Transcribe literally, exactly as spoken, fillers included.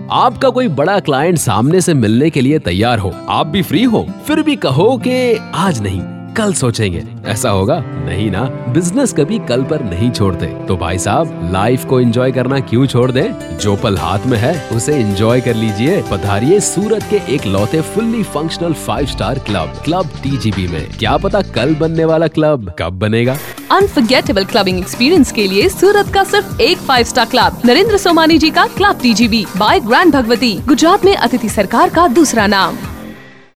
आपका कोई बड़ा क्लाइंट सामने से मिलने के लिए तैयार हो, आप भी फ्री हो, फिर भी कहो कि आज नहीं कल सोचेंगे, ऐसा होगा? नहीं ना। बिजनेस कभी कल पर नहीं छोड़ते। तो भाई साहब, लाइफ को एंजॉय करना क्यों छोड़ दें? जो पल हाथ में है उसे एंजॉय कर लीजिए। पधारिए सूरत के एक लौते fully functional five star club club TGB में। क्या पता कल बनने वाला क्लब कब बनेगा। अनफॉरगेटेबल क्लबिंग एक्सपीरियंस के लिए सूरत का सिर्फ एक five star club Narendra Somani ji का club TGB by grand Bhagwati, Gujarat में अतिथि सरकार का दूसरा नाम।